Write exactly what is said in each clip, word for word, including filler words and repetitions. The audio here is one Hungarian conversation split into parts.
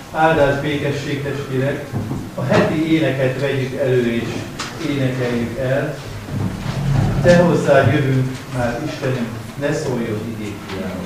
Áldás békesség, testvérek! A heti éneket vegyük elő és énekeljük el. Te hozzád jövünk már, Istenünk, ne szóljon igék hiába.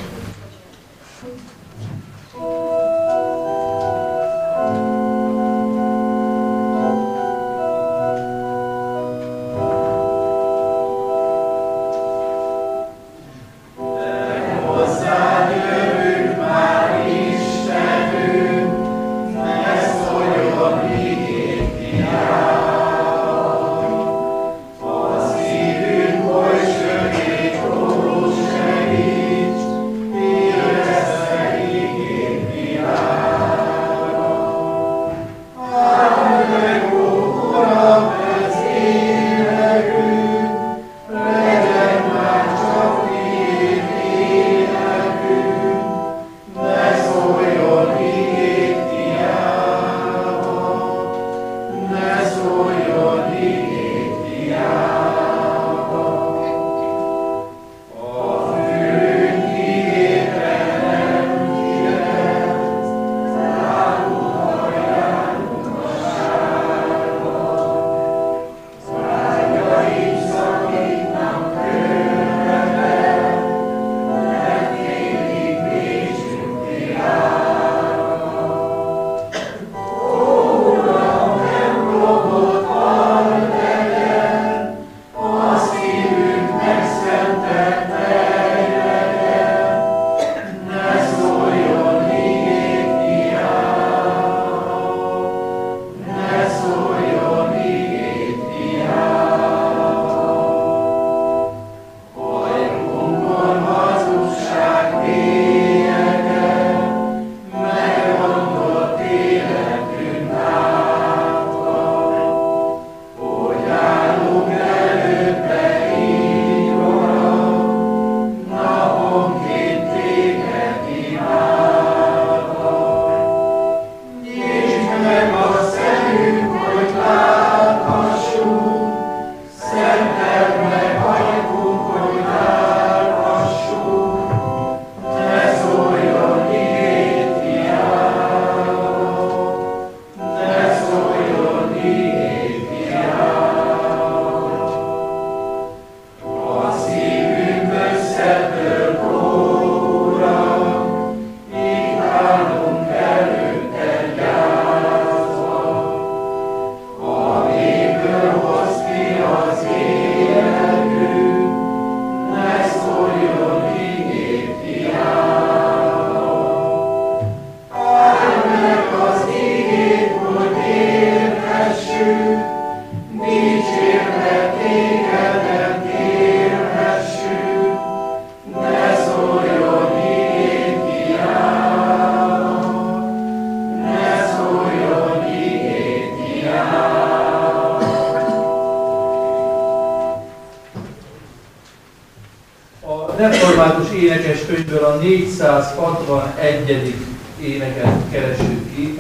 Református énekeskönyvből a négyszázhatvanegyedik éneket keresünk ki.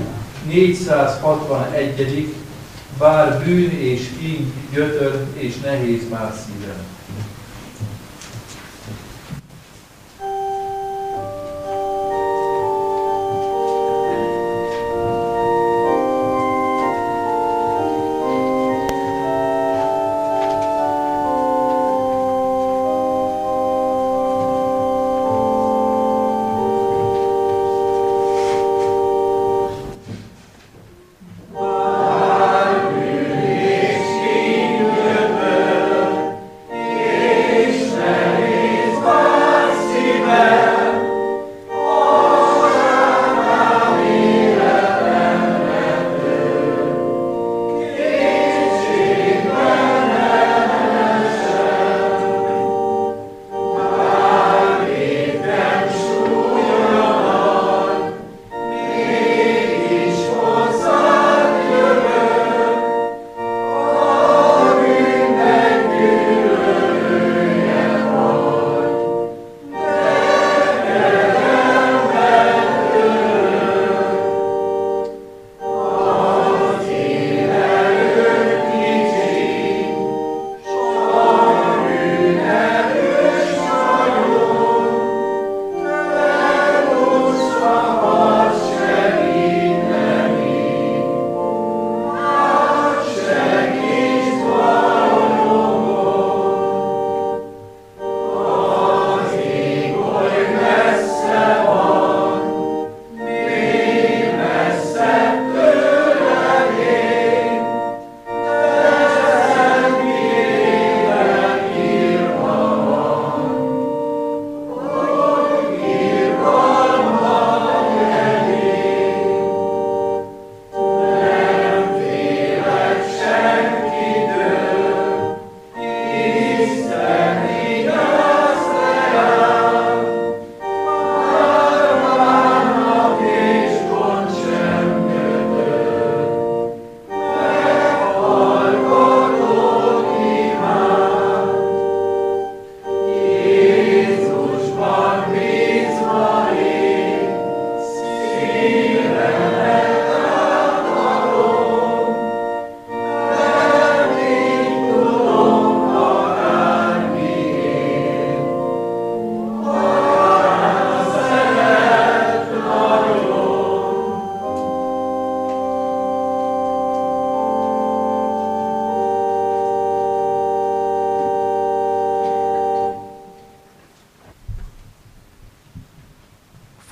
négyszázhatvanegyedik Bár bűn és kín gyötör és nehéz már szívem. Bár bűn és kín gyötör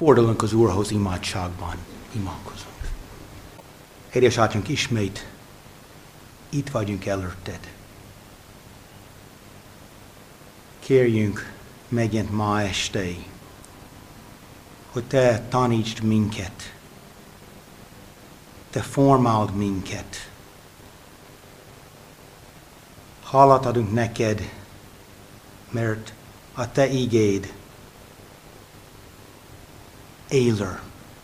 Fordulunk az Úrhoz imádságban, imádkozunk. Édesatyánk, ismét itt vagyunk előtted. Kérjünk megint ma este, hogy te tanítsd minket, te formáld minket. Hálát adunk neked, mert a te igéd élő,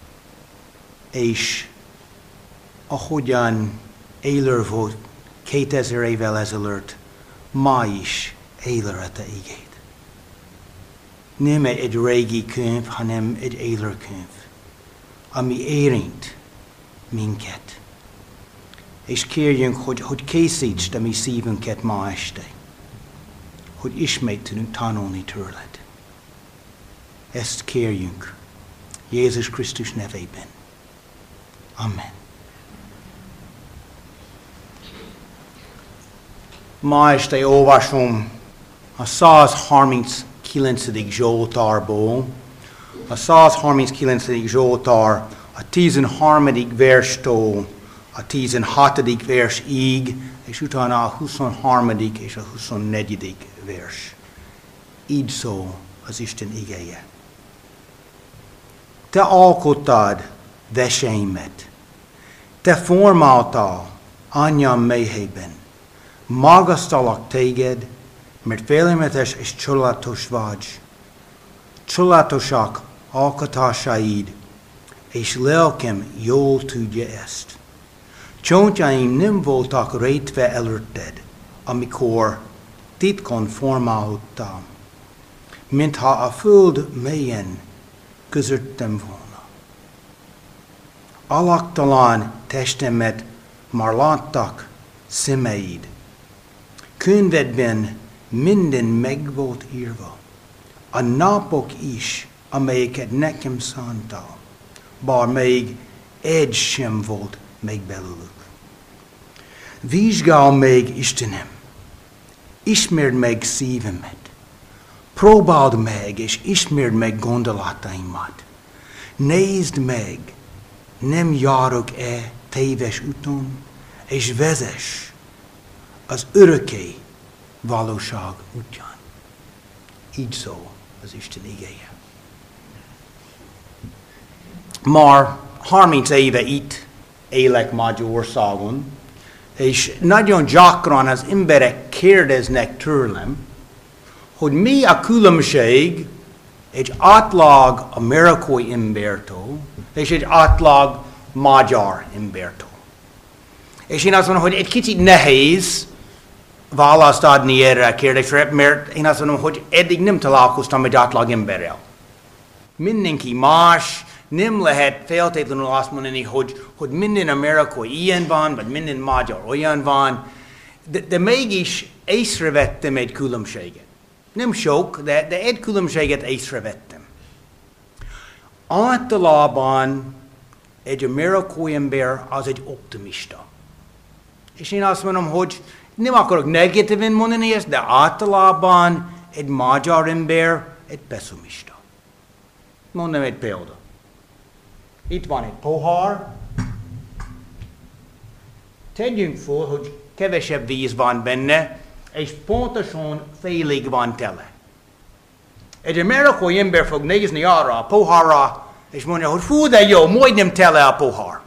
és ahogyan élő volt kétezer évvel ezelőtt, ma is élő a te igéd. Nem egy régi könyv, hanem egy élő könyv, ami érint minket. És kérjünk, hogy, hogy készítsd a mi szívünket ma este, hogy ismét tudunk tanulni tőled. Ezt kérjünk Jézus Krisztus nevében. Amen. Ma este olvasom a százharminckilencedik Zsoltárból. A százharminckilencedik Zsoltár a tizenharmadik verstől a tizenhatodik versig, és utána a huszonharmadik és a huszonnegyedik vers. Így szól az Isten igéje. Te alkottad veseimet, te formáltál anyám méhében. Magasztalak téged, mert félelmetes és csodálatos vagy. Csodálatosak alkotásaid, és lelkem jól tudja ezt. Csontjaim nem voltak rétve előtted, amikor titkon formálódtam, mintha a föld mélyen közöttem volna. Alaktalan testemet már láttak szemeid. Könyvedben minden meg volt írva. A napok is, amelyeket nekem szántál, bár még egy sem volt még belőlük. Vizsgál meg, Istenem, ismerd meg szívemet, próbáld meg, és ismerd meg gondolataimat. Nézd meg, nem járok-e téves úton, és vezess az örökké valóság útján. Így szól az Isten igéje. Már harminc éve itt élek Magyarországon, és nagyon gyakran az emberek kérdeznek tőlem, hogy mi a különbség egy átlag amerikai embertől és egy átlag magyar embertől. És én azt mondom, hogy egy kicsit nehéz választ adni erre a kérdésre, mert én azt mondom, hogy eddig nem találkoztam egy átlag emberrel. Mindenki más, nem lehet feltétlenül azt mondani, hogy, hogy minden amerikai ilyen van, vagy minden magyar olyan van, de, de mégis észrevettem egy különbséget. Nem sok, de, de egy különbséget észrevettem. Általában egy amerikai ember az egy optimista. És én azt mondom, hogy nem akarok negatíven mondani ezt, de általában egy magyar ember egy pessimista. Mondom egy példa. Itt van egy pohár. Tegyünk fel, hogy kevesebb víz van benne, és pontosan félig van tele. Egy amerikai ember fog nézni arra a pohárra, és mondja, hogy fú, de jó, majdnem tele a pohár.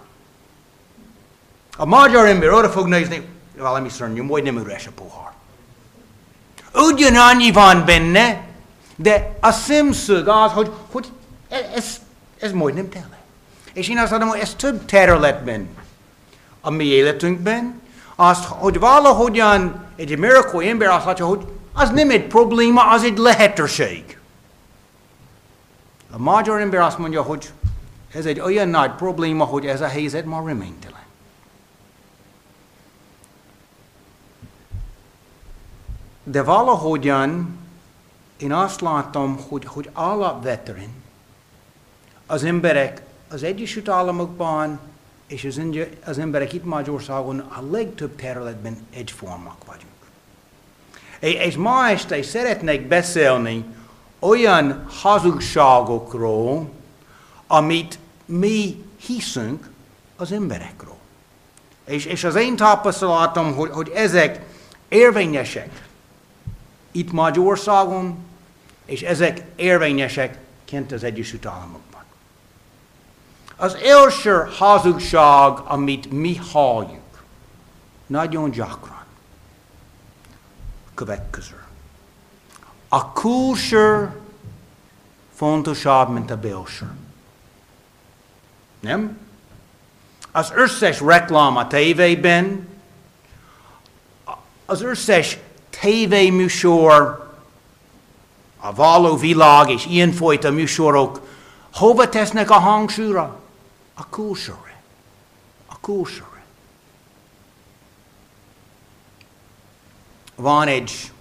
A magyar ember oda fog nézni, valami szörnyű, majdnem üres a pohár. Ugyanannyi van benne, de a szemszög az, hogy, hogy ez, ez majdnem tele. És én azt mondom, hogy ez több területben a mi életünkben, azt, hogy valahogyan egy amerikai ember azt látja, hogy az nem egy probléma, az egy lehetőség. A magyar ember azt mondja, hogy ez egy olyan nagy probléma, hogy ez a helyzet már reménytelen. De valahogyan én azt látom, hogy, hogy alapvetően az emberek az Egyesült Államokban és az, az emberek itt Magyarországon a legtöbb területben egyformák vagyunk. És ma este szeretnék beszélni olyan hazugságokról, amit mi hiszünk az emberekről. És, és az én tapasztalatom, hogy, hogy ezek érvényesek itt Magyarországon, és ezek érvényesek kint az Egyesült Államokban. Az első hazugság, amit mi halljuk, nagyon gyakran, következő. A külső fontosabb, mint a belső. Nem? Az összes reklám a tévében, az összes tévéműsor, a való világ és ilyenfajta műsorok, hova tesznek a hangsúlyra? A külsőre. A külsőre. Van egy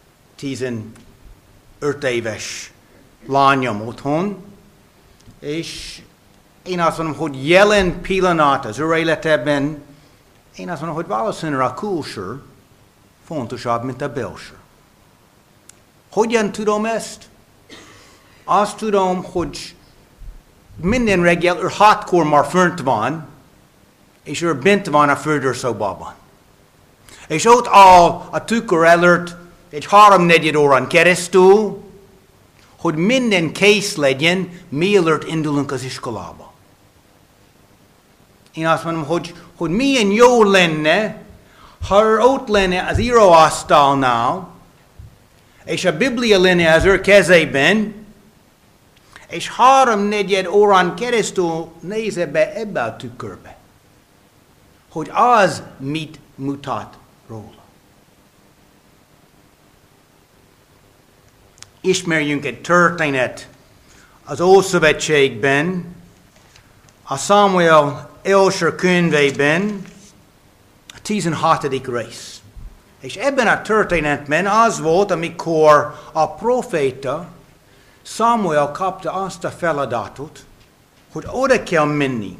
tizenöt éves lányom otthon, és én azt mondom, hogy jelen pillanat az ő életében, én azt mondom, hogy valószínűleg a külső fontosabb, mint a belső. Hogyan tudom ezt? Azt tudom, hogy minden reggel ő hatkor már fönt van, és ő bent van a fürdőszobában. És ott áll a tükör előtt egy háromnegyed órán keresztül, hogy minden kész legyen, mielőtt indulunk az iskolába. Én azt mondom, hogy, hogy milyen jó lenne, ha ő ott lenne az íróasztalnál, és a Biblia lenne az ő kezében, és háromnegyed órán keresztül nézze be ebbe a tükörbe, hogy az mit mutat róla. Ismerjünk egy történet az Ószövetségben, a Sámuel első könyvében, a tizenhatodik rész. És ebben a történetben az volt, amikor a proféta Sámuel kapta azt a feladatot, hogy oda kell menni,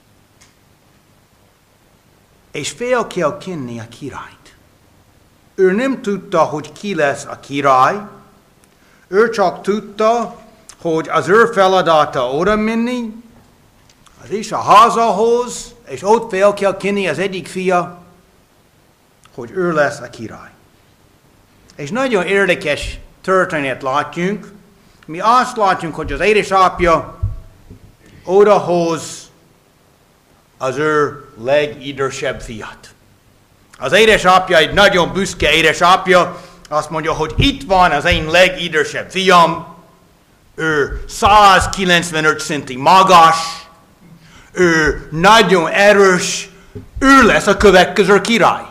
és fel kell kérni a királyt. Ő nem tudta, hogy ki lesz a király, ő csak tudta, hogy az ő feladata oda menni, az is a házához, és ott fel kell kérni az egyik fia, hogy ő lesz a király. És nagyon érdekes történet látjunk. Mi azt látjunk, hogy az édesapja odahoz az ő legidősebb fiat. Az édesapja egy nagyon büszke édesapja, azt mondja, hogy itt van az én legidősebb fiam, ő százkilencvenöt centi magas, ő nagyon erős, ő lesz a következő király.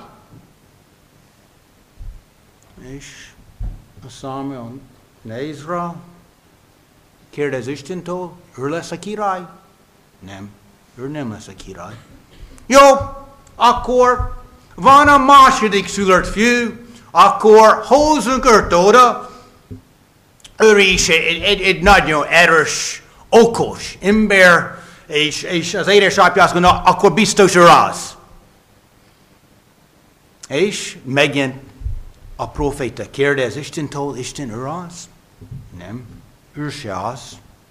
És a Sámuel néz rá, kérdez Istentől, ő lesz a király? Nem, ő nem lesz a király. Jó, akkor van a második szülött fiú, akkor hozzunk őt oda, ő is egy, egy, egy nagyon erős, okos ember, és, és az édesapja azt mondja, akkor biztos ő az. És megint a proféta kérdez Istentől, Isten ő az? Nem, ő se az.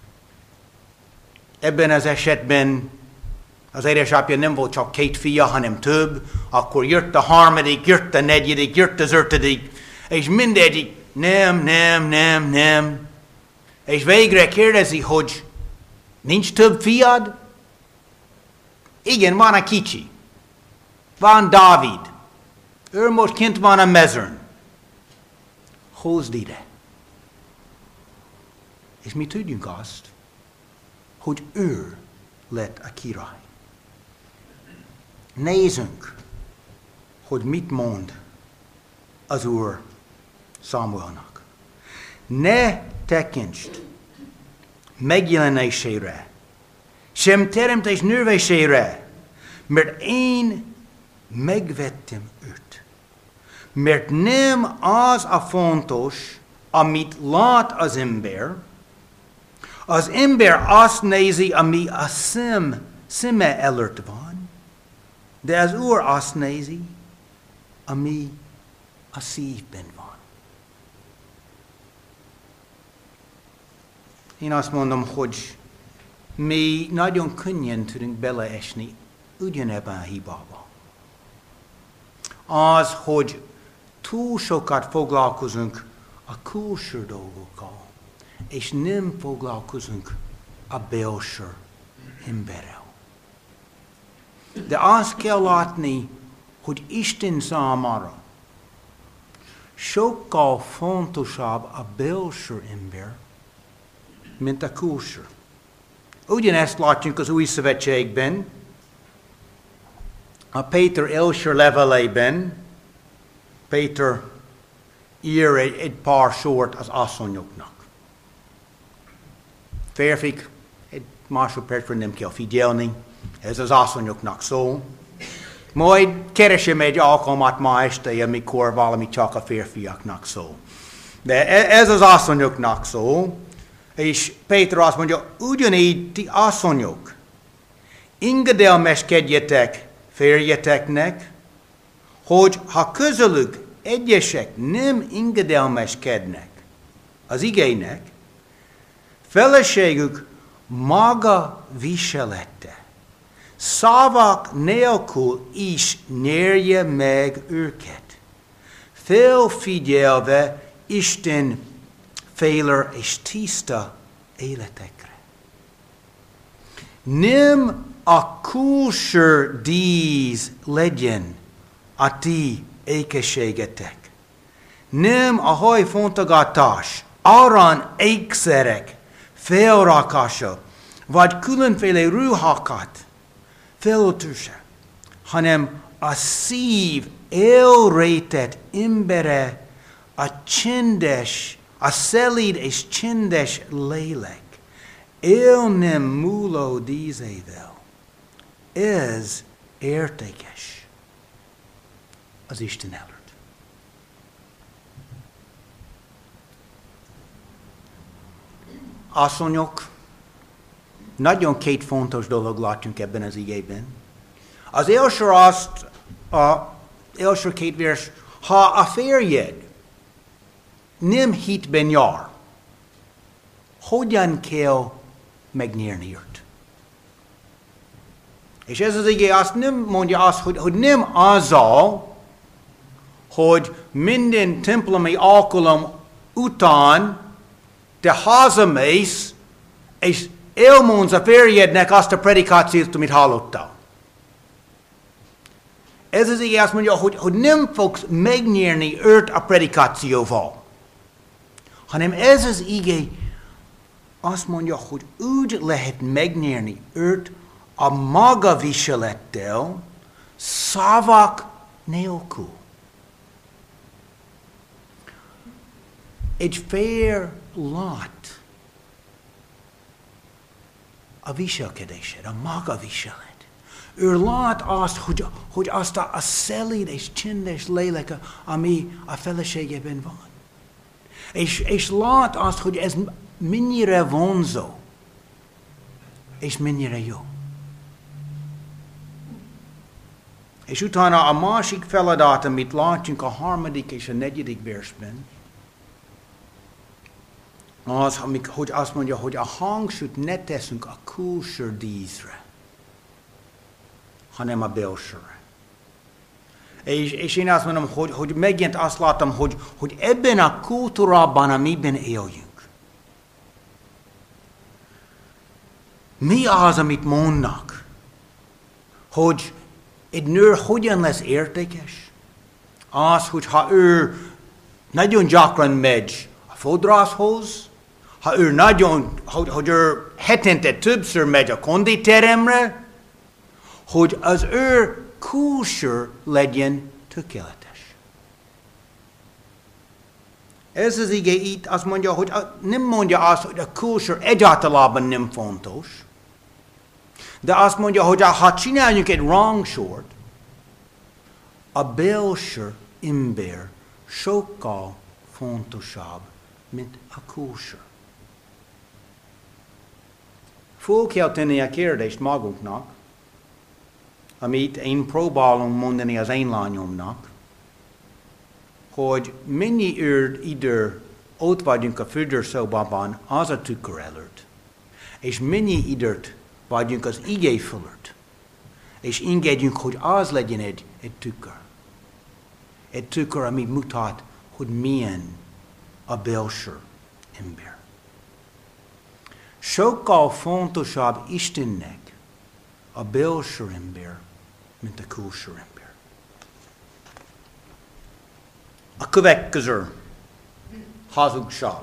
Ebben az esetben az édesapja nem volt csak két fia, hanem több, akkor jött a harmadik, jött a negyedik, jött az ötödik, és mindegyik nem, nem, nem, nem. És végre kérdezi, hogy nincs több fiad? Igen, van a kicsi. Van Dávid. Ő most kint van a mezőn. Hozd ide. És mi tudjunk azt, hogy ő lett a király. Nézzünk, hogy mit mond az Úr Sámuelnak. Ne tekintsd megjelenésére, sem teremtés növésére, mert én megvettem őt. Mert nem az a fontos, amit lát az ember, az ember azt nézi, ami a szem, szeme előtt van, de az Úr azt nézi, ami a szívben van. Én azt mondom, hogy mi nagyon könnyen tudunk beleesni ugyanebben a hibába. Az, hogy túl sokat foglalkozunk a külső dolgokkal, és nem foglalkozunk a belső emberrel. De azt kell látni, hogy Isten számára sokkal fontosabb a belső ember, mint a külső. Ugyanezt látjuk az Új Szövetségben, a Péter első levelében. Péter ír egy, egy pár sort az asszonyoknak. Férfik, egy másodpercre nem kell figyelni, ez az asszonyoknak szól. Majd keresem egy alkalmat ma este, amikor valami csak a férfiaknak szól. De ez az asszonyoknak szól, és Péter azt mondja, ugyanígy ti asszonyok, engedelmeskedjetek férjeteknek, hogy ha közülük egyesek nem engedelmeskednek az igének, feleségük maga viselete, szavak nélkül is nyerje meg őket, felfigyelve Isten féle és tiszta életekre. Nem a külső dísz legyen a ti ékességetek. Nem a hajfontogatás, arany ékszerek felrakása, vagy különféle ruhákat felöltése, hanem a szív elrejtett embere, a csendes, a szelíd és csendes lélek, el nem múló díszével. Ez értékes az Isten előtt. Asszonyok, nagyon két fontos dolog látjunk ebben az igében. Az első azt, az első két vers, ha a férjed nem hitben jár, hogyan kell megnyerni őt? És ez az igé azt nem mondja azt, hogy, hogy nem azzal, hogy minden templomi alkalom után te hazamész, és elmondsz a férjednek azt a predikációt, amit hallottál. Ez az igé azt mondja, hogy, hogy nem fogsz megnyerni őt a predikációval, hanem ez az igé azt mondja, hogy úgy lehet megnyerni őt a maga viselettel, szavak nélkül. Egy férj lát a viselkedésed, a maga viselet. Ő lát azt, hogy, hogy azt a, a szelíd és csendes lélek, ami a feleségében van. És, és lát azt, hogy ez mennyire vonzó, és mennyire jó. És utána a másik feladat, amit látjunk a harmadik és a negyedik versben, az, hogy azt mondja, hogy a hangsúlyt ne teszünk a külső díszre, hanem a belsőre. És, és én azt mondom, hogy, hogy megint azt látom, hogy, hogy ebben a kultúrában, amiben éljünk, mi az, amit mondnak, hogy egy nő hogyan lesz értékes? Az, hogy ha ő nagyon gyakran megy a fodrászhoz, ha ő nagyon, hogy, hogy ő hetente többször megy a konditeremre, hogy az ő külső legyen tökéletes. Ez az ige itt azt mondja, hogy nem mondja azt, hogy a külső egyáltalán nem fontos, de azt mondja, hogy ha csináljunk egy rangsort, a belső ember sokkal fontosabb, mint a külső. Föl kell tenni a kérdést magunknak, amit én próbálom mondani az én lányomnak, hogy mennyi idő ott vagyunk a fürdőszobában az a tükör előtt. és mennyi időt vagyunk az igé fölött, és engedjünk, hogy az legyen egy, egy tükör. Egy tükör, ami mutat, hogy milyen a belső ember. Sokkal fontosabb Istennek a belső ember, mint a külső ember. A következő hazugság.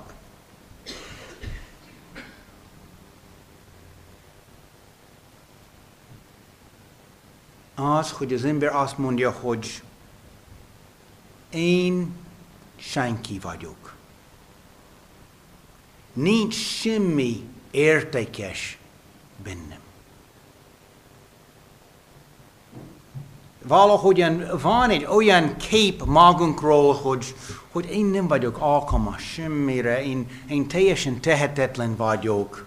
Az, hogy az ember azt mondja, hogy én senki vagyok. Nincs semmi értékes bennem. Valahogyan van egy olyan kép magunkról, hogy, hogy én nem vagyok alkalmas semmire, én, én teljesen tehetetlen vagyok.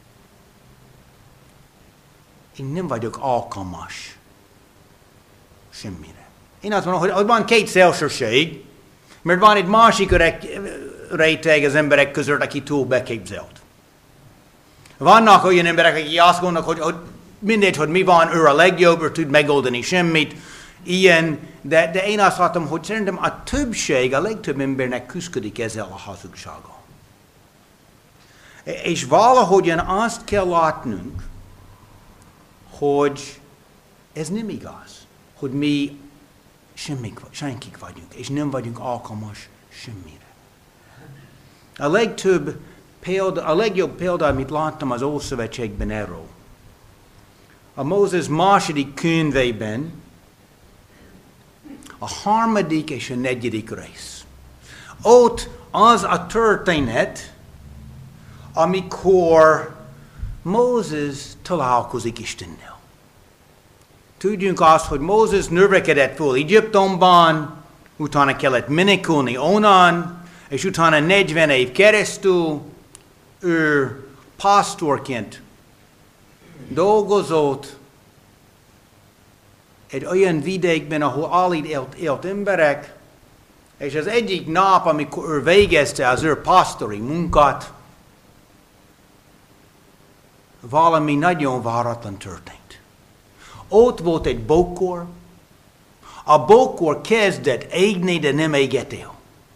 Én nem vagyok alkalmas semmire. Én azt mondom, hogy van két szélsőség, mert van egy másik réteg az emberek között, aki túl beképzelt. Vannak olyan emberek, akik azt gondolnak, hogy, hogy mindegy, hogy mi van, ő a legjobb, ő tud megoldani semmit, ilyen, de, de én azt látom, hogy szerintem a többség, a legtöbb embernek küzdik ezzel a hazugsággal. És valahogyan azt kell látnunk, hogy ez nem igaz, hogy mi semmik, senkik vagyunk, és nem vagyunk alkalmas semmire. A legtöbb példa, a legjobb példa, amit láttam az Ószövetségben erről. A Mózes második könyvében a harmadik és a negyedik rész. Ott az a történet, amikor Mózes találkozik Istennel. Tudjunk azt, hogy Mózes növekedett föl Egyiptomban, utána kellett menekülni onnan, és utána negyven év keresztül ő pásztorként dolgozott egy olyan vidékben, ahol alig élt, élt emberek, és az egyik nap, amikor ő végezte az ő pásztori munkát, valami nagyon váratlan történt. Ott volt egy bokor, a bokor kezdett égni, de nem égett el.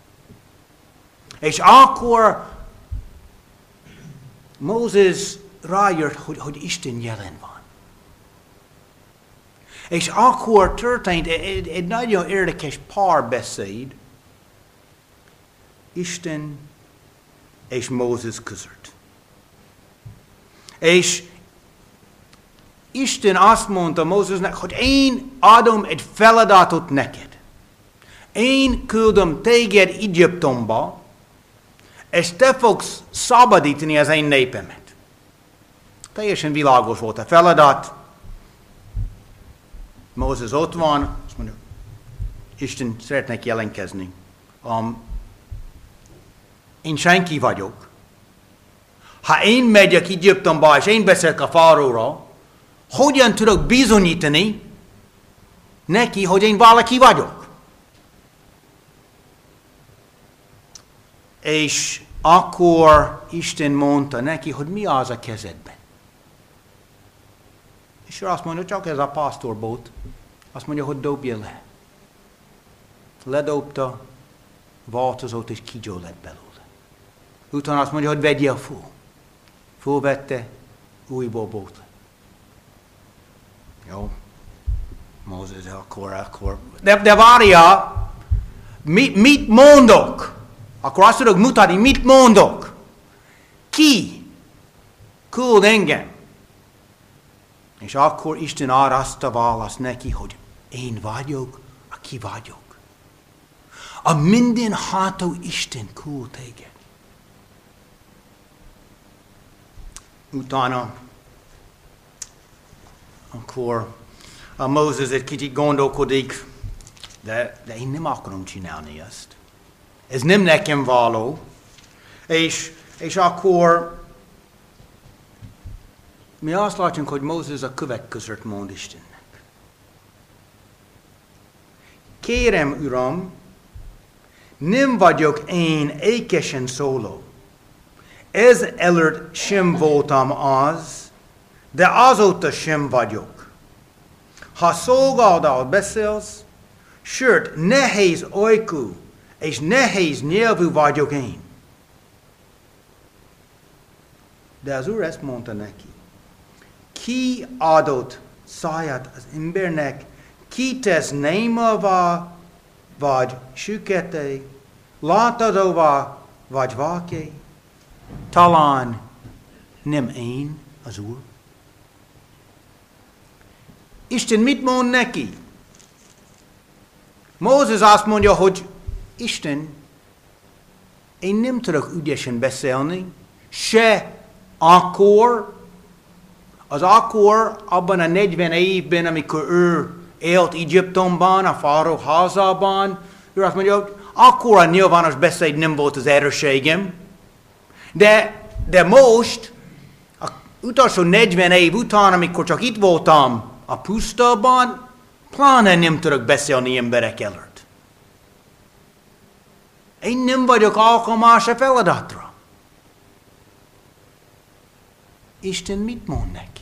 És akkor Mózes rájött, hogy, hogy Isten jelen van. És akkor történt egy, egy nagyon érdekes párbeszéd Isten és Mózes között. És Isten azt mondta Mózesnek, hogy én adom egy feladatot neked. Én küldöm téged Egyiptomba, és te fogsz szabadítani az én népemet. Teljesen világos volt a feladat. Mózes ott van, azt mondja, Isten szeretnék jelentkezni. Um, én senki vagyok. Ha én megyek Egyiptomba, és én beszélek a fáraóra, hogyan tudok bizonyítani neki, hogy én valaki vagyok? És akkor Isten mondta neki, hogy mi az a kezedben. És ő azt mondja, csak ez a pásztorbót. Azt mondja, hogy dobja le. Ledobta, változott és kígyó lett belőle. Utána azt mondja, hogy vegye a föl. Fölvette, újból bót le. Jó. Mózes akkor, akkor. De, de várja, mit, mit mondok? Akkor azt tudok mutatni, mit mondok? Ki küld engem? És akkor Isten arra azt a választ neki, hogy én vagyok, aki vagyok. A mindenható Isten küld téged. Utána, akkor a Mózes egy kicsit gondolkodik, de, de én nem akarom csinálni ezt. Ez nem nekem való. És, és akkor mi azt látjuk, hogy Mózes a következőt mond Istennek. Kérem, Uram, nem vagyok én ékesen szóló. Ez előtt sem voltam az, de azóta sem vagyok. Ha szolgáldal beszélsz, sőt, nehéz ajkú és nehéz nyelvű vagyok én. De az Úr ezt mondta neki. Ki adott száját az embernek, ki tesz némava, vagy sükete, láthatóvá, vagy váké? Talán nem én, az Úr. Isten mit mond neki? Mózes azt mondja, hogy Isten, én nem tudok ügyesen beszélni, se akkor, az akkor, abban a negyven évben, amikor ő élt Egyiptomban, a fáró házában, ő azt mondja, hogy akkor a nyilvános beszéd nem volt az erősségem, de, de most, az utolsó negyven év után, amikor csak itt voltam a pusztában, pláne nem tudok beszélni emberek előtt. Én nem vagyok alkalmas a feladatra. Isten mit mond neki?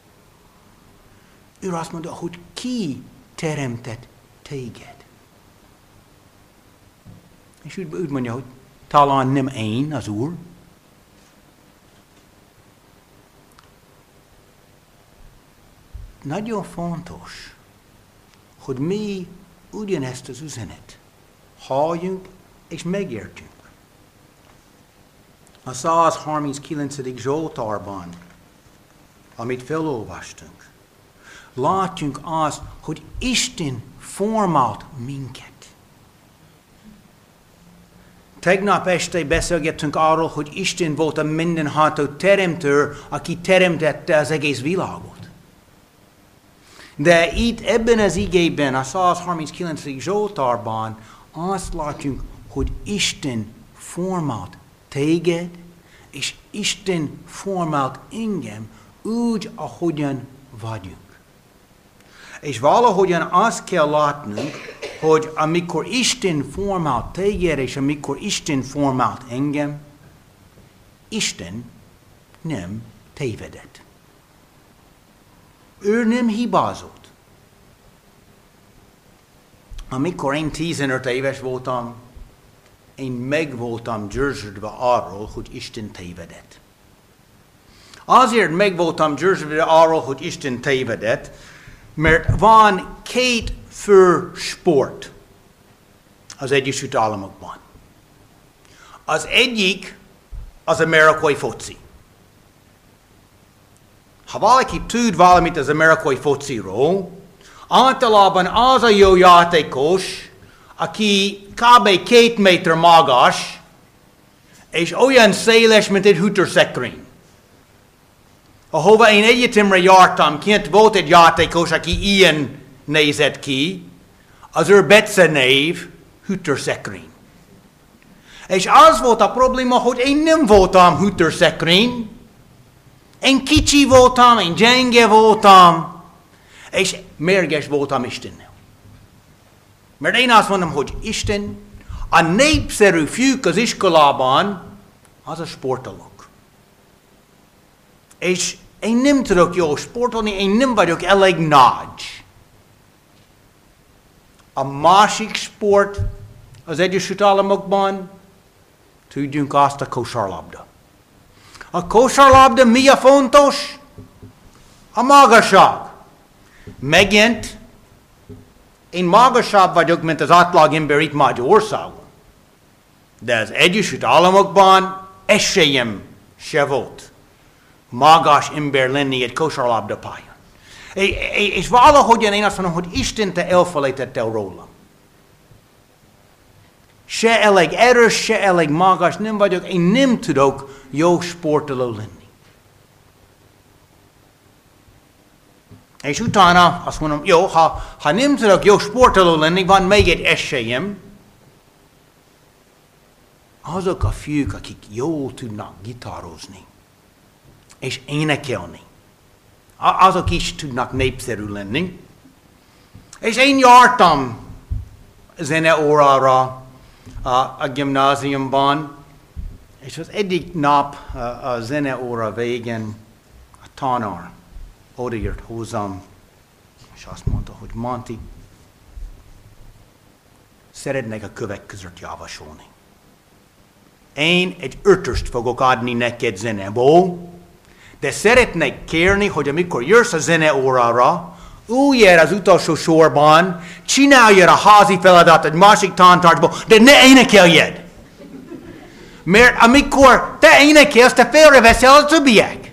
Ő azt mondja, hogy ki teremtett téged. És úgy, úgy mondja, hogy talán nem én, az Úr. Nagyon fontos, hogy mi ugyanezt az üzenet halljunk és megértjünk. A száz harminckilencedik Zsoltárban, amit felolvastunk, látjunk azt, hogy Isten formált minket. Tegnap este beszélgettünk arról, hogy Isten volt a mindenható teremtő, aki teremtette az egész világot. De itt ebben az igében, a száz harminckilencedik Zsoltárban azt látjuk, hogy Isten formált téged, és Isten formált engem úgy, ahogyan vagyunk. És valahogyan azt kell látnunk, hogy amikor Isten formált téged, és amikor Isten formált engem, Isten nem tévedett. Ő nem hibázott. Amikor én tizenöt éves voltam, én meg voltam győződve arról, hogy Isten tévedett. Azért meg voltam győződve arról, hogy Isten tévedett, mert van két fő sport az Egyesült Államokban. Az egyik az amerikai foci. Ha valaki tud valamit az amerikai fociról, általában az a jó játékos, aki kb. két méter magas, és olyan széles, mint egy hűtőszekrény. Ahova én egyetemre jártam, kint volt egy játékos, aki ilyen nézett ki, az ő becenév hűtőszekrény. És az volt a probléma, hogy én nem voltam hűtőszekrény, én kicsi voltam, én gyenge voltam, és mérges voltam Istennel. Mert én azt mondom, hogy Isten, a népszerű fiúk az iskolában, az a sportolók. És én nem tudok jól sportolni, én nem vagyok elég nagy. A másik sport az Egyesült Államokban, tudjunk azt, a kosárlabda. A kosárlabda mi a fontos? A magasság. Megint, én magasabb vagyok, mint az átlagember itt Magyarországon. De az Egyesült Államokban esélyem se volt magas ember lenni egy kosárlabda pályán. És valahogyan én azt mondom, hogy Isten te elfelejtettél rólam. Se elég erős, se elég magas nem vagyok, én nem tudok jó sportoló lenni. És utána azt mondom, jó, ha, ha nem tudok jó sportoló lenni, van még egy esélyem. Azok a fiúk, akik jól tudnak gitározni, és énekelni, azok is tudnak népszerű lenni. És én jártam zeneórára a, a gimnáziumban, És az egyik nap a, a zeneóra végén a tanár odaért hozzám, és azt mondta, hogy Monty, szeretnék a kövek között javasolni. Én egy ötöst fogok adni neked zeneból, de szeretnék kérni, hogy amikor jössz a zeneórára, üljél az utolsó sorban, csináljad a házi feladatot egy másik tantárgyból, de ne énekeljed. Mert amikor te énekelsz, te félreveszel a többiek.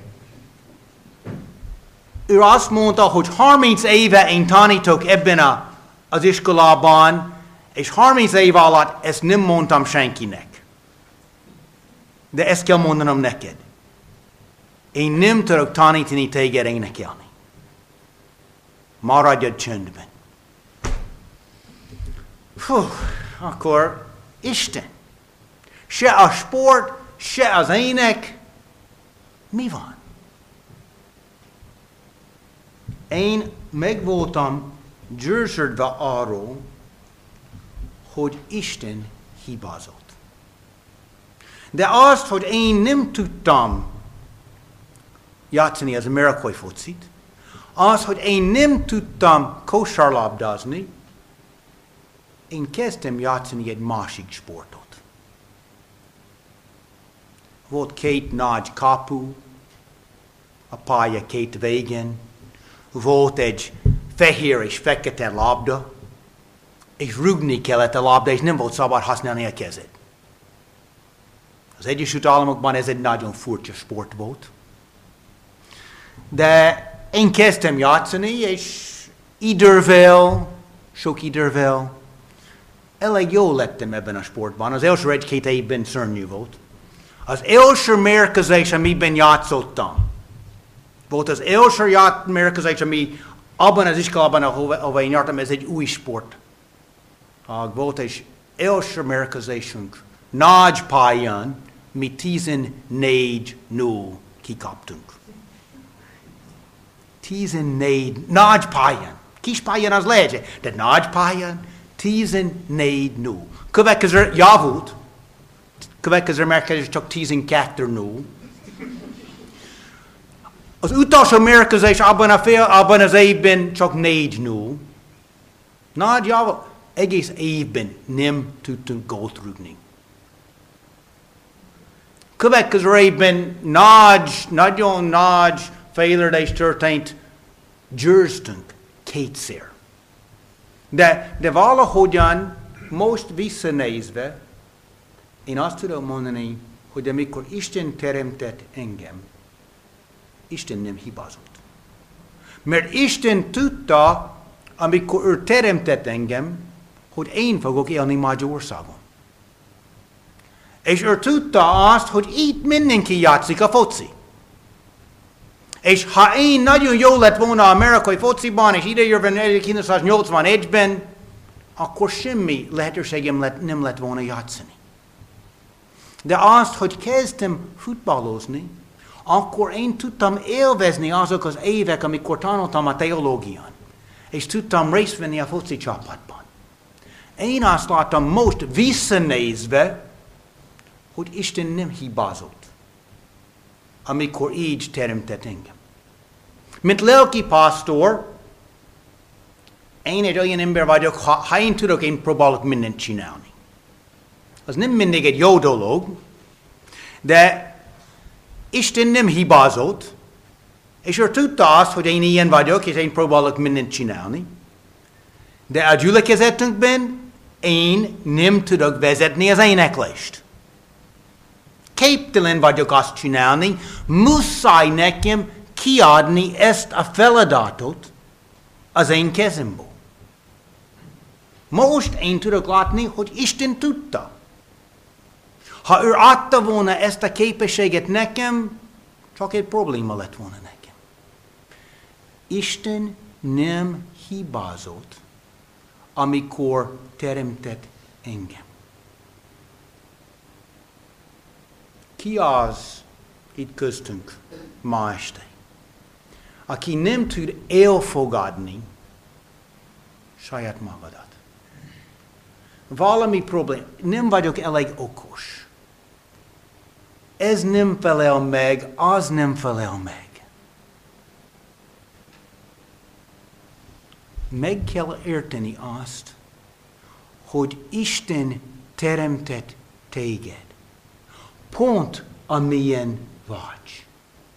Ő azt mondta, hogy harminc éve én tanítok ebben a, az iskolában, és harminc év alatt ezt nem mondtam senkinek. De ezt kell mondanom neked. Én nem tudok tanítani téged énekelni. Maradjad csöndben. Hú, akkor Isten. Se a sport, se az ének. Mi van? Én meg voltam győződve arról, hogy Isten hibázott. De azt, hogy én nem tudtam játszani az amerikai focit, az, hogy én nem tudtam kosárlabdázni, én kezdtem játszani egy másik sportot. Volt két nagy kapu, a pálya két végén, volt egy fehér és fekete labda, és rúgni kellett a labda, és nem volt szabad használni a kezed. Az Egyesült Államokban ez egy nagyon furcsa sport volt. De én kezdtem játszani, és idővel, sok idővel, elég jól lettem ebben a sportban. Az első egy-két évben szörnyű volt. Az első mérkőzés, amiben játszottam, volt az első mérkőzés, ami abban az iskolában, ahova, ahova én jártam, ez egy új sport. Volt egy első mérkőzésünk, nagy pályán, mi tizennégy null kikaptunk. tizennégy, nagy pályán. Kis pályán az lehet, de nagy pályán tizennégy null. Következő javult, következő mérkőzés csak tizenkettő null. Az utolsó mérkőzés abban, a fél, abban az évben csak négy null. Nagy javult, egész évben nem tudtunk gólt rúgni. Következő évben nagy, nagyon nagy fejlődés történt, győztünk kétszer. De, de valahogyan most visszanézve, én azt tudom mondani, hogy amikor Isten teremtett engem, Isten nem hibázott. Mert Isten tudta, amikor ő teremtett engem, hogy én fogok élni Magyarországon. És ő tudta azt, hogy itt mindenki játszik a foci. És ha én nagyon jól lett volna amerikai fociban, és idejövően ezerkilencszáznyolcvanegyben, akkor semmi lehetőségem lett, nem lett volna játszani. De azt, hogy kezdtem futballozni, akkor én tudtam élvezni azok az évek, amikor tanultam a teológián, és tudtam részt venni a foci csapatban. Én azt láttam most visszanézve, hogy Isten nem hibázott, amikor így teremtett engem. Mint lelki pásztor, én egy olyan ember vagyok, ha, ha én tudok, én próbálok mindent csinálni. Az nem mindig egy jó dolog, de Isten nem hibázott, és ő tudta azt, hogy én ilyen vagyok, és én próbálok mindent csinálni. De a gyülekezetünkben én nem tudok vezetni az éneklést. Képtelen vagyok azt csinálni, muszáj nekem kiadni ezt a feladatot az én kezemből. Most én tudok látni, hogy Isten tudta. Ha ő adta volna ezt a képességet nekem, csak egy probléma lett volna nekem. Isten nem hibázott, amikor teremtett engem. Ki az itt köztünk ma este, aki nem tud elfogadni saját magadat? Valami probléma. Nem vagyok elég okos. ez nem felel meg, az nem felel meg. Meg kell érteni azt, hogy Isten teremtett téged. Pont amilyen vagy.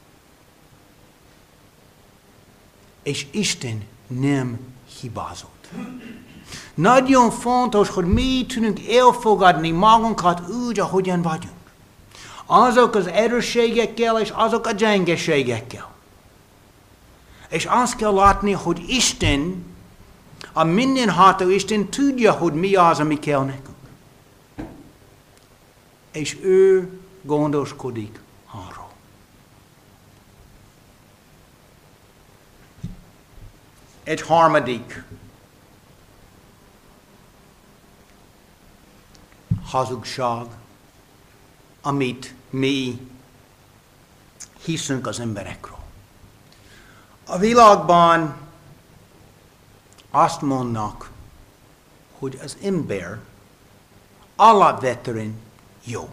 És Isten nem hibázott. Nagyon fontos, hogy mi tudunk elfogadni magunkat úgy, ahogyan vagyunk. Azok az erősségekkel és azok a gyengeségekkel. És azt kell látni, hogy Isten, a mindenható Isten tudja, hogy mi az, ami kell nekünk. És ő gondoskodik arról. Egy harmadik hazugság, amit mi hiszünk az emberekről. A világban azt mondnak, hogy az ember alapvetően jó.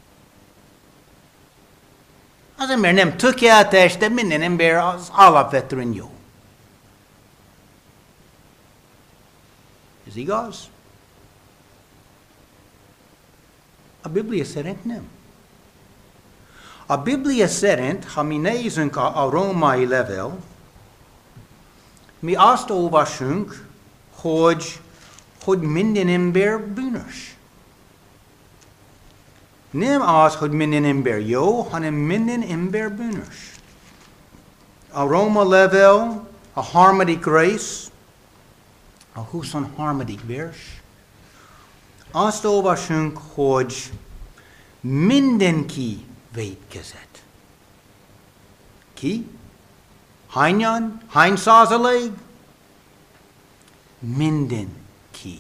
Az ember nem tökéletes, de minden ember az alapvetően jó. Ez igaz? A Biblia szerint nem. A Biblia szerint, ha mi nézünk a, a római levél, mi azt olvasunk, hogy, hogy minden ember bűnös. Nem az, hogy minden ember jó, hanem minden ember bűnös. A Róma levél, a harmadik rész, a huszonharmadik vers, azt olvasunk, hogy mindenki vétkezett. Ki? Hányan? Hány százalék? Mindenki.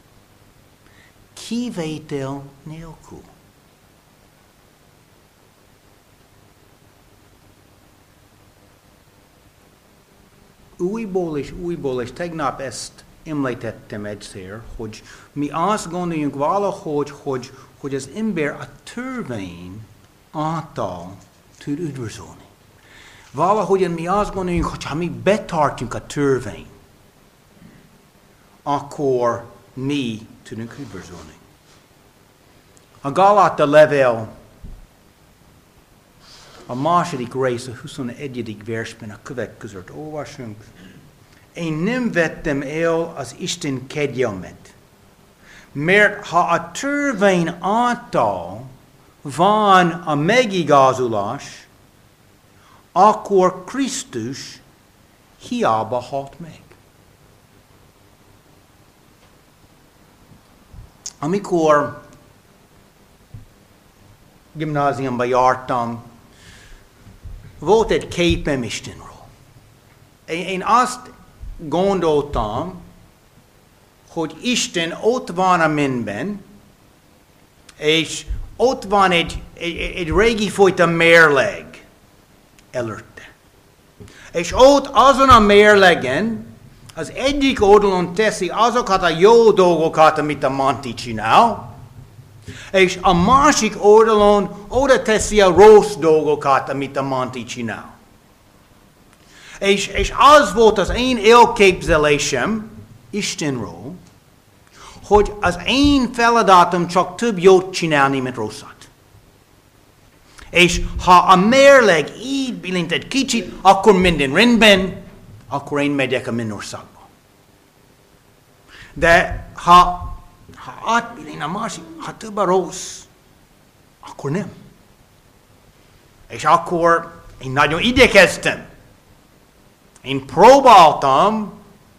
Kivétel nélkül. Újból és újból, és tegnap ezt említettem egyszer, hogy mi azt gondoljunk valahogy, hogy, hogy az ember a törvény által tud üdvözölni. Valahogyan mi azt gondoljunk, hogy ha mi betartjuk a törvényt, akkor mi tudunk üdvözölni. A Gáláta levél, a második rész, a huszonegyedik versben a következőt olvasunk. Én nem vettem el az Isten kegyelmet, mert ha a törvény által van a megigazulás, akkor Krisztus hiába halt meg. Amikor gimnáziumban jártam, volt egy képem Istenről. Én, én azt gondoltam, hogy Isten ott van a mennyben, és ott van egy, egy, egy régi fajta mérleg előtte. És ott azon a mérlegen az egyik oldalon teszi azokat a jó dolgokat, amit a Monty csinál, és a másik oldalon oda teszi a rossz dolgokat, amit a Monty csinál. És, és az volt az én elképzelésem Istenről, hogy az én feladatom csak több jót csinálni, mint rosszat. És ha a mérleg így bilint egy kicsit, akkor minden rendben, akkor én megyek a mennyországba. De ha, ha átbilint a másik, ha több a rossz, akkor nem. És akkor én nagyon igyekeztem. Én próbáltam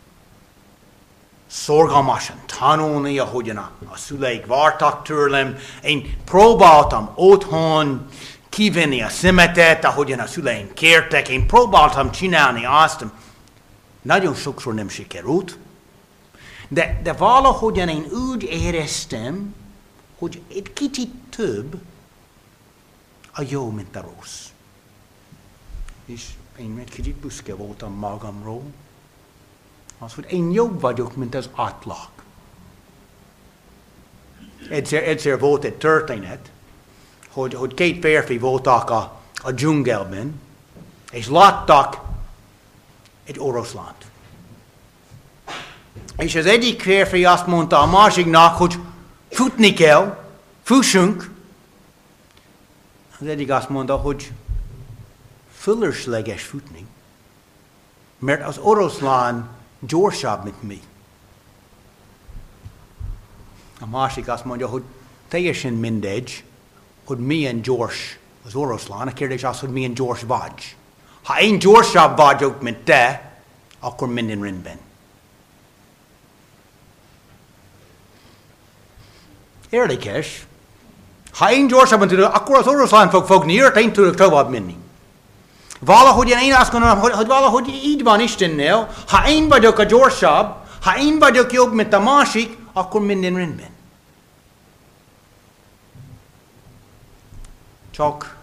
szorgalmasan tanulni, ahogyan a, a szüleik vártak tőlem. Én próbáltam otthon kivenni a szemetet, ahogyan a szüleim kértek. Én próbáltam csinálni azt, nagyon sokszor nem sikerült. De, de valahogyan én úgy éreztem, hogy egy kicsit több a jó, mint a rossz. És én egy kicsit büszke voltam magamról. Az, hogy én jobb vagyok, mint az átlag. Egyszer, egyszer volt egy történet, hogy, hogy két férfi voltak a, a dzsungelben, és láttak egy oroszlánt. És az egyik férfi azt mondta a másiknak, hogy futni kell, fussunk. Az egyik azt mondta, hogy fölösleges futni, mert az oroszlán gyorsabb, mint mi. A másik azt mondja, hogy teljesen mindegy, hogy milyen gyors az oroszlán. A kérdés az, hogy milyen gyors vagy. Ha én gyorsabb vagyok, mint te, akkor minden rendben. Érdekes. Ha én gyorsabban tudok, akkor az oroszlán fog fogni, ért én tudok tovább menni. Valahogy én azt gondolom, hogy, hogy valahogy így van Istennél. Ha én vagyok a gyorsabb, ha én vagyok jobb, mint a másik, akkor minden rendben. Csak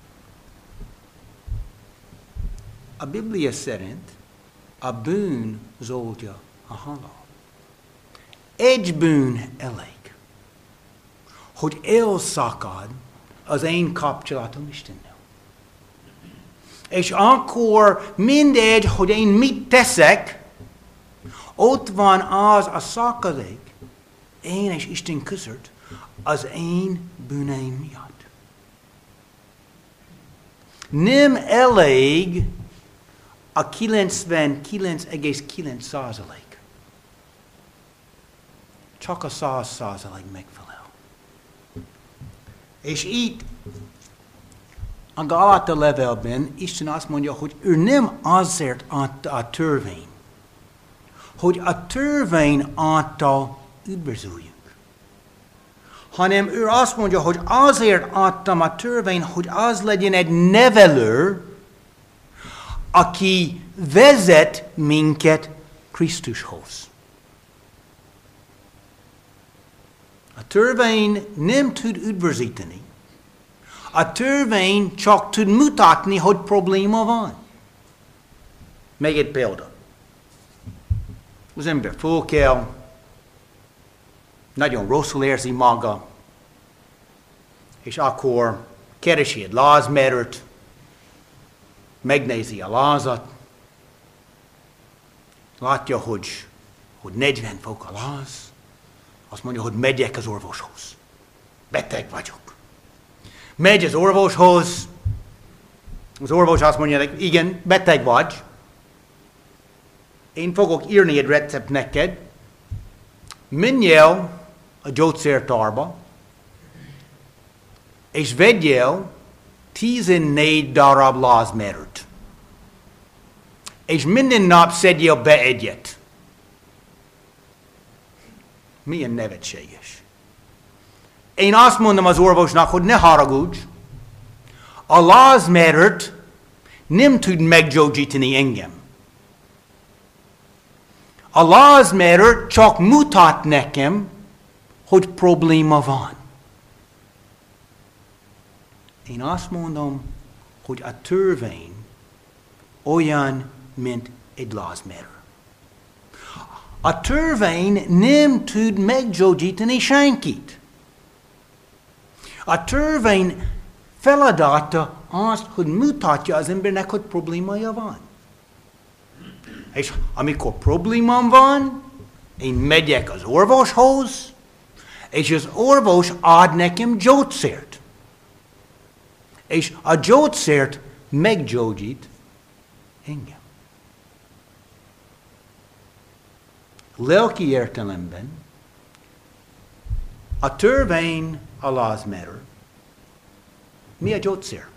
a Biblia szerint a bűn zoltja a halál. Egy bűn elég, hogy elszakad az én kapcsolatom Istennel. És akkor mindegy, hogy én mit teszek, ott van az a szakadék, én és Isten között, az én bűneim miatt. Nem elég a kilencvenkilenc egész kilenc százalék. Csak a száz százalék megfelel. És itt a Gáláta levélben Isten azt mondja, hogy ő nem azért adta a törvény, hogy a törvény által üdvözüljünk, hanem ő azt mondja, hogy azért adtam a törvény, hogy az legyen egy nevelő, aki vezet minket Krisztushoz. A törvény nem tud üdvözíteni. A törvény csak tud mutatni, hogy probléma van. Még egy példa. Az ember föl kell, nagyon rosszul érzi maga, és akkor keresi egy lázmerőt, megnézi a lázat, látja, hogy, hogy negyven fok a láz, azt mondja, hogy megyek az orvoshoz. Beteg vagyok. Megy az orvoshoz, az orvos azt mondja, hogy igen, beteg vagy, én fogok írni egy recept neked, menjél a gyógyszertárba, és vegyél tizennégy darab lázmerőt. És minden nap szedjél be egyet. Milyen nevetséges. Én azt mondom az orvosnak, hogy ne haragudj, a lázmerőt nem tud meggyógyítani engem. A lázmerő csak mutat nekem, hogy probléma van. Én azt mondom, hogy a törvény olyan, mint egy lázmerő. A törvény nem tud meggyógyítani senkit. A törvény feladata azt, hogy mutatja az embernek, hogy problémája van. És amikor problémám van, én megyek az orvoshoz, és az orvos ad nekem gyógyszert. És a gyógyszert meggyógyít engem. Lelki értelemben a törvény a lázmerő. Mi a gyógyszer?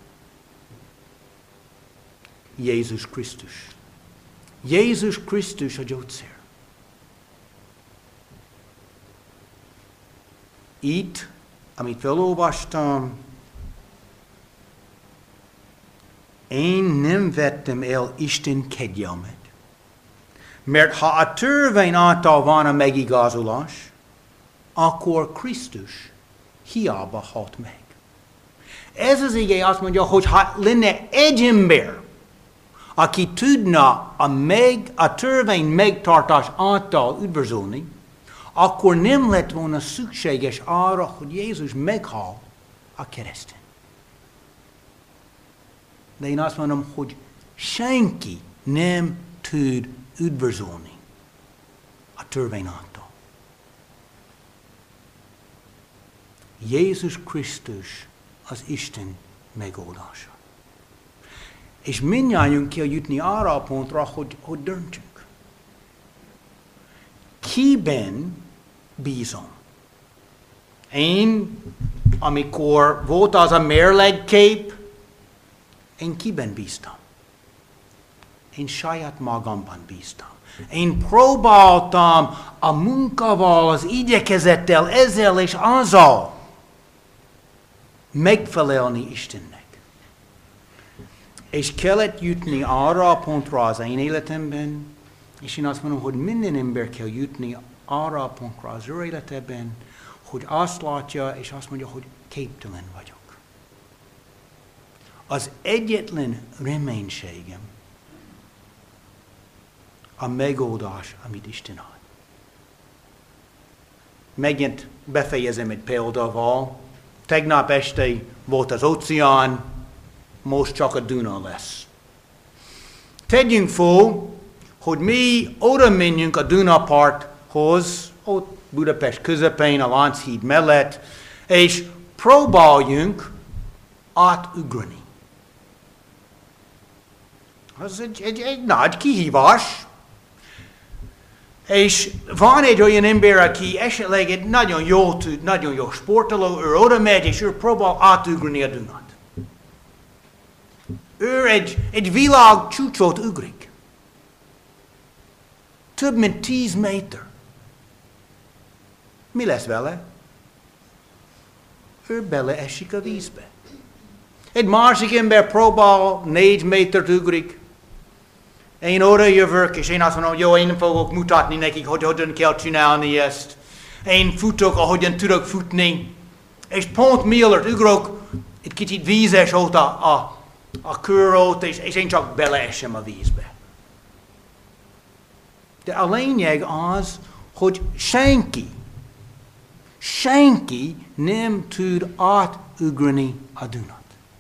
Jézus Krisztus. Jézus Krisztus a gyógyszer. Itt, amit felolvastam, én nem vettem el Isten kegyelmet. Mert ha a törvény által van a megigazolás, akkor Krisztus hiába halt meg. Ez az ige azt mondja, hogy ha lenne egy ember, aki tudna a, meg, a törvény megtartás által üdvözölni, akkor nem lett volna szükséges arra, hogy Jézus meghal a kereszten. de én azt mondom, hogy senki nem tud üdvözölni a törvény által. Jézus Krisztus az Isten megoldása. És mindnyájunk kell jutni arra a pontra, hogy, hogy döntsünk. Kiben bízom? Én, amikor volt az a mérlegkép, én kiben bíztam? Én saját magamban bíztam. Én próbáltam a munkával, az igyekezettel, ezzel és azzal megfelelni Istennek. És kellett jutni arra a pontra az én életemben, és én azt mondom, hogy minden ember kell jutni arra a pontra az ő életében, hogy azt látja, és azt mondja, hogy képtelen vagyok. Az egyetlen reménységem a megoldás, amit Isten ad. Megint befejezem egy példával. Tegnap este volt az óceán, most csak a Duna lesz. Tegyünk fel, hogy mi oda menjünk a Duna parthoz, ott Budapest közepén, a Lánchíd mellett, és próbáljunk átugrani. Ez egy, egy, egy nagy kihívás. És van egy olyan ember, aki esetleg egy nagyon jó tud, nagyon jó sportoló, ő oda megy, és ő próbál átugrani a Dunát. Ő egy, egy világ csúcsot ugrik. Több mint tíz méter. Mi lesz vele? Ő beleesik a vízbe. Egy másik ember próbál négy métert ugrik. Én oda jövök, és én azt mondom, hogy jó, én fogok mutatni nekik, hogy hogyan kell csinálni ezt. Én futok, ahogyan tudok futni. És pont mielőtt ugrok, egy kicsit vízes volt a, a, a körút, és, és én csak beleesem a vízbe. De a lényeg az, hogy senki, senki nem tud átugrani a Dunát.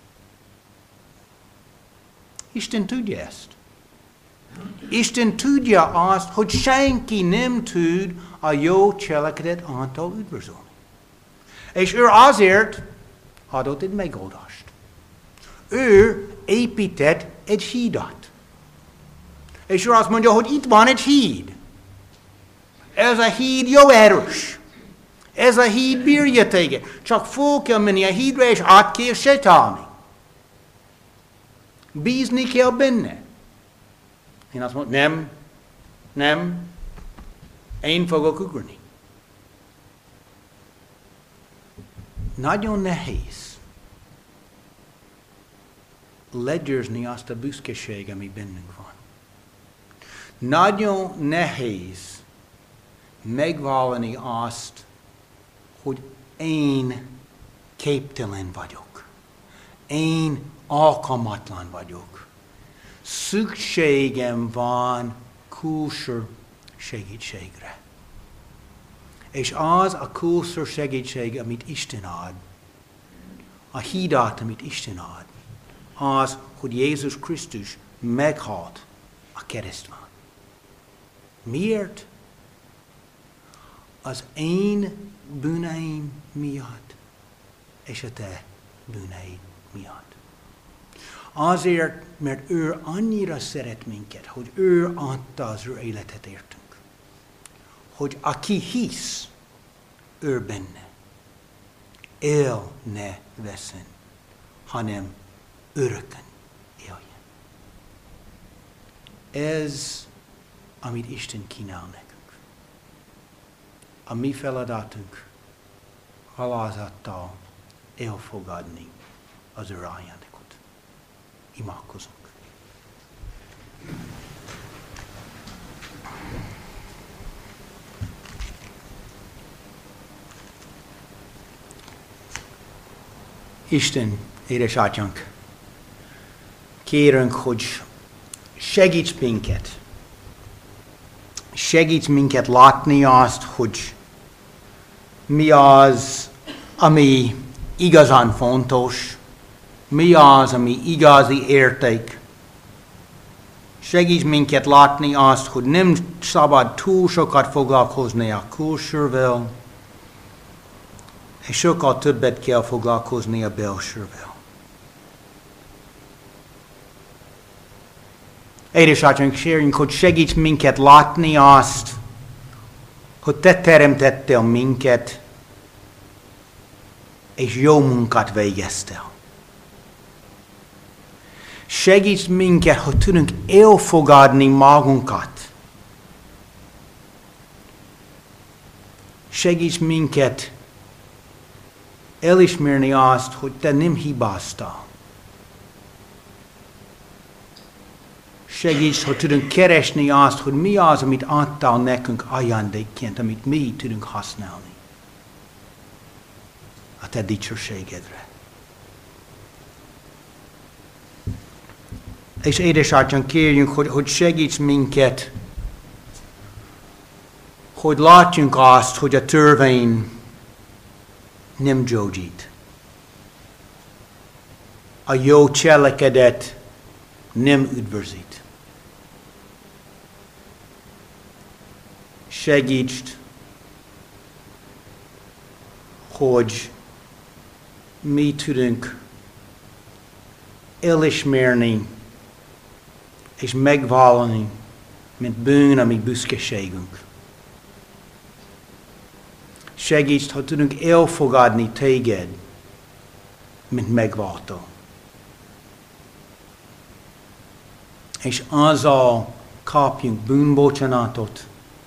Isten tudja ezt. Isten tudja azt, hogy senki nem tud a jó cselekedet által üdvözölni. És ő azért adott egy megoldást. Ő épített egy hídat. És ő azt mondja, hogy itt van egy híd. Ez a híd jó erős. Ez a híd bírja téged. Csak föl kell menni a hídra, és át kell sétálni. Bízni kell benne. Én azt mondom, nem, nem, én fogok ugrani. Nagyon nehéz legyőzni azt a büszkeség, ami bennünk van. Nagyon nehéz megvallani azt, hogy én képtelen vagyok. Én alkalmatlan vagyok. Szükségem van külső segítségre. És az a külső segítség, amit Isten ad, a hídat, amit Isten ad, az, hogy Jézus Krisztus meghalt a kereszten. Miért? Az én bűneim miatt, és a te bűneid miatt. Azért, mert ő annyira szeret minket, hogy ő adta az ő életet értünk. Hogy aki hisz, ő benne, él ne veszen, hanem örökön éljen. Ez, amit Isten kínál nekünk. A mi feladatunk alázattal elfogadni az ő ajándékot. Imádkozunk. Isten, édesatyánk, kérünk, hogy segíts minket. Segíts minket látni azt, hogy mi az, ami igazán fontos, Mi az, ami igazi érték. Segíts minket látni azt, hogy nem szabad túl sokat foglalkozni a külsővel, és sokkal többet kell foglalkozni a belsővel. Édesatyánk, kérjünk, hogy segíts minket látni azt, hogy Te teremtettél minket, és jó munkát végeztél. Segíts minket, hogy tudunk elfogadni magunkat. Segíts minket elismerni azt, hogy Te nem hibáztál. Segíts, hogy tudunk keresni azt, hogy mi az, amit adtál nekünk ajándékként, amit mi tudunk használni a Te dicsőségedre. És édesatyánk, kérjünk, hogy, hogy segíts minket, hogy látjunk azt, hogy a törvény nem gyógyít. A jó cselekedet nem üdvözít. Segíts, hogy mi tudunk elismerni és megvallani, mint bűn, ami büszkeségünk. Segíts, hogy tudunk elfogadni Téged, mint megváltó. És azzal kapjunk bűnbocsánatot,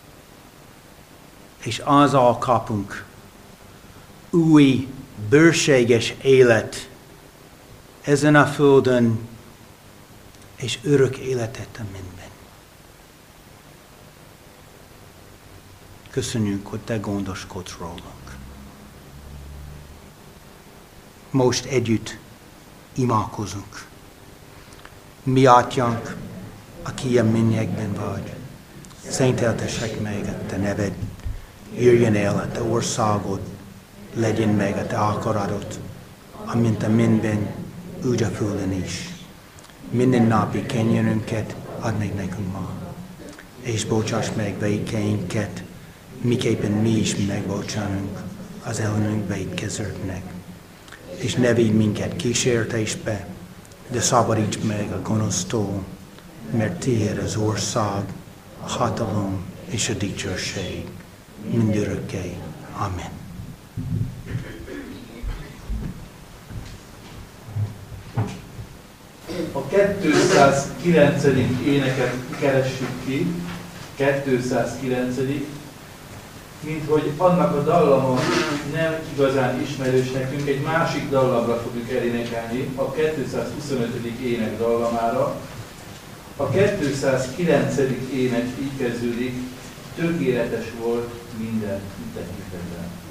és azzal kapunk új, bőséges élet ezen a földön, és örök életet a mennyben. Köszönjük, hogy Te gondoskodsz rólunk. Most együtt imádkozunk. Mi Atyánk, aki a mennyekben vagy, szenteltessék meg a Te neved, jöjjön el a Te országod, legyen meg a Te akaratod, amint a mennyben, úgy a földön is. Minden napi kenyerünket add meg nekünk ma, és bocsáss meg vétkeinket, miképpen mi is megbocsánunk az ellenünk vétkezőknek. És ne vigy minket kísértésbe, de szabadíts meg a gonosztól, mert Tiéd az ország, a hatalom és a dicsőség mindörökké. Amen. A kétszázkilencedik éneket keressük ki, kétszázkilencedik mint hogy annak a dallama nem igazán ismerős nekünk, egy másik dallamra fogjuk elénekelni, a kétszázhuszonötödik ének dallamára. A kétszázkilencedik ének így kezdődik, tökéletes volt minden tekintetben.